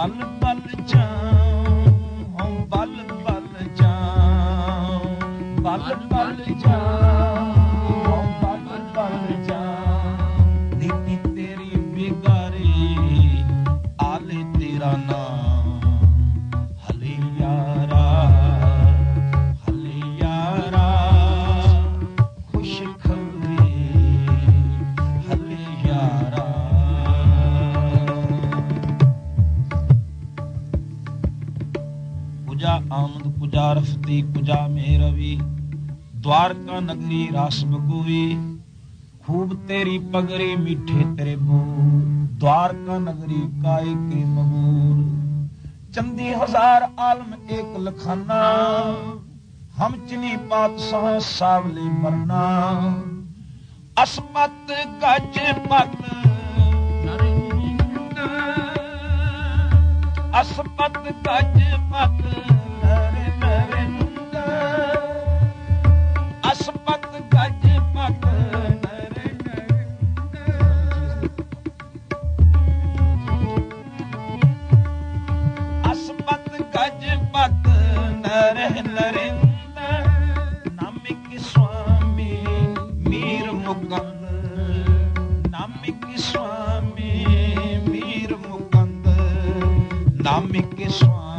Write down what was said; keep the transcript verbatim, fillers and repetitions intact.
ਬਲ ਬਲ ਜਾਉ ਬਲ ਬਲ ਜਾਉ ਬਲ ਬਲ ਜਾਉ ਬਲ ਬਲ ਜਾਉ ਨੀਤੀ ਤੇਰੀ ਬਿਗਾਰੀ ਆਲੇ ਤੇਰਾ ਨਾਮ ਹਲੇ ਯਾਰਾ ਹਲੇ ਯਾਰਾ ਖੁਸ਼ ਖਬਰੀ ਹਲੇ ਯਾਰਾ पूजा आमद पूजा रफती पूजा मेरवी द्वारका नगरी रास बगुवी खूब तेरी पगरी मीठे तेरे बोल द्वारका नगरी काय के मबूल चंदी हजार आलम एक लखाना हम चिनी पातशाह सावले मरना असमत गज पग असपत गज पत नरे नरिंद असपत गज पत नरे नरिंद असपत गज पत नरे नरिंद नामिक स्वामी मीर मुकंद नामिक स्वामी मीर मुकंद नामिक स्वामी